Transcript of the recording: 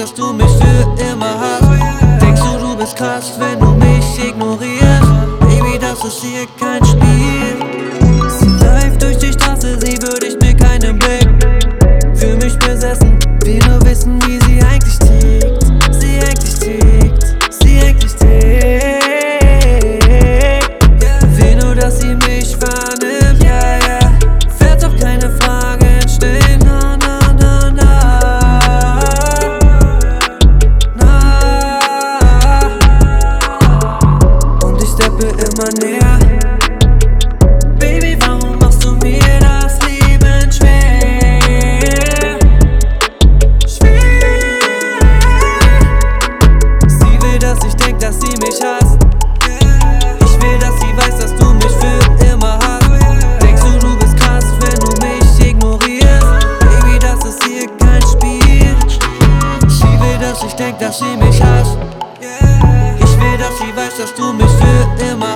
dass du mich für immer hast. Denkst du bist krass, wenn du mich ignorierst? Baby, das ist hier kein Spiel. Sie läuft durch die Straße, sie würdigt mir keinen Blick. Fühl mich besessen, will nur wissen, wie sie eigentlich tickt. Sie eigentlich tickt, sie eigentlich tickt. Will nur, dass sie mich wahrnimmt, ja, ja. Wird doch keine Fragen stellen, na, na, na, na, na. Und ich steppe immer näher. Baby, warum machst du mir das Leben schwer? Schwer. Sie will, dass ich denk, dass sie mich hasst. Ich will, dass sie weiß, dass du mich für immer hast. Denkst du bist krass, wenn du mich ignorierst? Baby, das ist hier kein Spiel. Sie will, dass ich denk, dass sie mich hasst. Ich will, dass sie weiß, dass du mich für immer